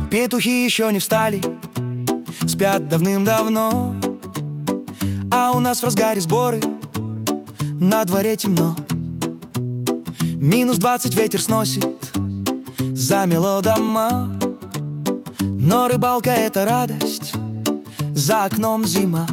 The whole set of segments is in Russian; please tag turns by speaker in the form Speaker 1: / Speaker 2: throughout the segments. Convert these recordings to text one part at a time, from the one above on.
Speaker 1: Петухи еще не встали, спят давным-давно, а у нас в разгаре сборы, на дворе темно. -20 ветер сносит, замело дома, но рыбалка — это радость, за окном зима.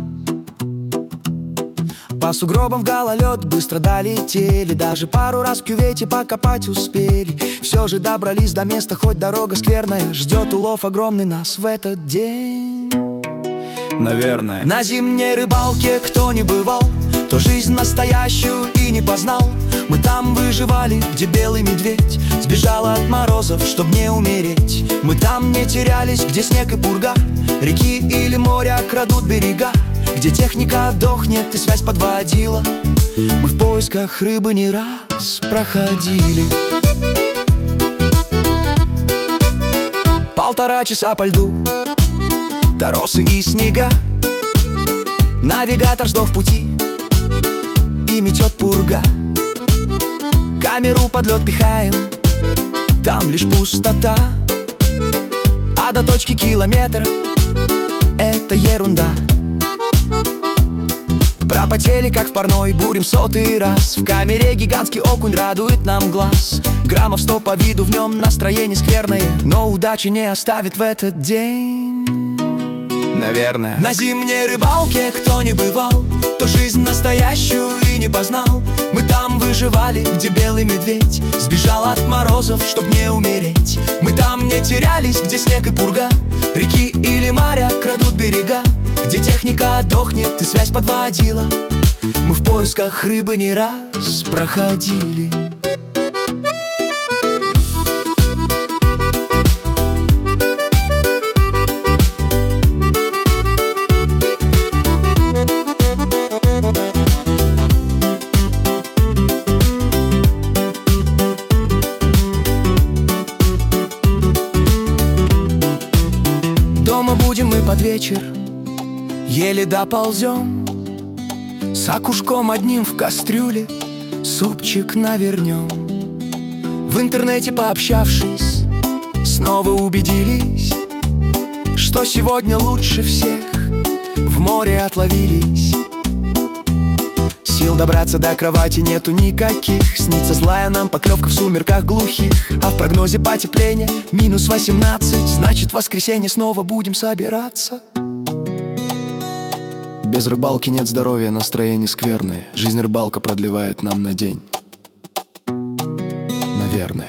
Speaker 1: По сугробам в гололед быстро долетели, даже пару раз в кювете покопать успели. Все же добрались до места, хоть дорога скверная, ждет улов огромный нас в этот день.
Speaker 2: Наверное.
Speaker 1: На зимней рыбалке кто не бывал, то жизнь настоящую и не познал. Мы там выживали, где белый медведь сбежал от морозов, чтоб не умереть. Мы там не терялись, где снег и пурга, реки или моря крадут берега, где техника дохнет и связь подводила. Мы в поисках рыбы не раз проходили. 1,5 часа по льду, торосы и снега, навигатор сдох в пути и метет пурга. Камеру под лед пихаем, там лишь пустота, а до точки километр — это ерунда. Пропотели, как в парной, бурим 100-й раз. В камере гигантский окунь радует нам глаз. Граммов 100 по виду, в нем настроение скверное, но удачи не оставит в этот день.
Speaker 2: Наверное.
Speaker 1: На зимней рыбалке кто не бывал, то жизнь настоящую и не познал. Мы там выживали, где белый медведь сбежал от морозов, чтоб не умереть. Мы там не терялись, где снег и пурга, реки или моря крадут берега, где техника дохнет и связь подводила. Мы в поисках рыбы не раз проходили. Дома будем мы под вечер, еле доползем, с окушком одним в кастрюле супчик навернем. В интернете пообщавшись, снова убедились, что сегодня лучше всех в море отловились. Сил добраться до кровати нету никаких, снится злая нам поклевка в сумерках глухих, а в прогнозе потепление -18, значит в воскресенье снова будем собираться.
Speaker 2: Без рыбалки нет здоровья, настроение скверное. Жизнь рыбалка продлевает нам на день. Наверное.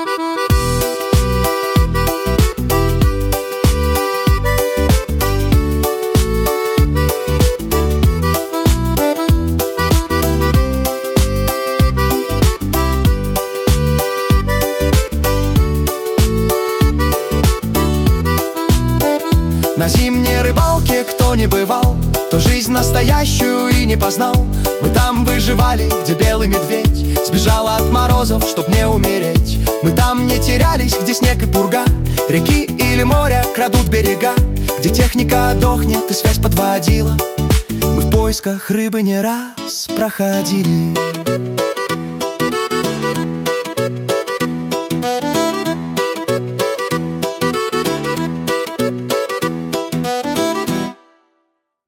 Speaker 1: На зимней рыбалке кто не бывал, то жизнь настоящую и не познал. Мы там выживали, где белый медведь сбежал от морозов, чтоб не умереть. Мы там не терялись, где снег и пурга, реки или моря крадут берега, где техника дохнет и связь подводила. Мы в поисках рыбы не раз проходили.